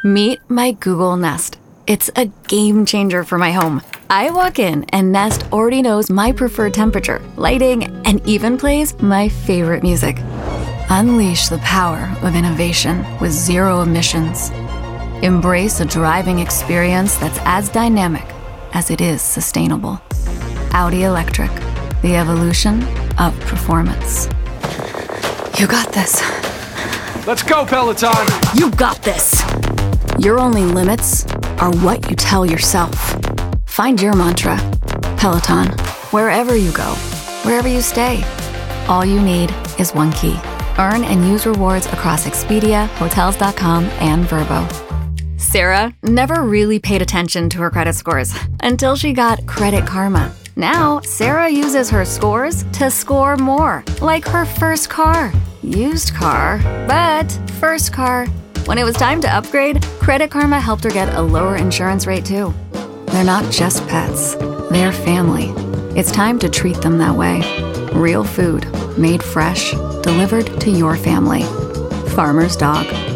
Meet my Google Nest. It's a game changer for my home. I walk in and Nest already knows my preferred temperature, lighting, and even plays my favorite music. Unleash the power of innovation with zero emissions. Embrace a driving experience that's as dynamic as it is sustainable. Audi Electric, the evolution of performance. You got this. Let's go, Peloton! You got this. Your only limits are what you tell yourself. Find your mantra. Peloton. Wherever you go, wherever you stay, all you need is one key. Earn and use rewards across Expedia, Hotels.com, and Vrbo. Sarah never really paid attention to her credit scores until she got Credit Karma. Now, Sarah uses her scores to score more, like her first car. Used car, but first car. When it was time to upgrade, Credit Karma helped her get a lower insurance rate too. They're not just pets, they're family. It's time to treat them that way. Real food, made fresh, delivered to your family. Farmer's Dog.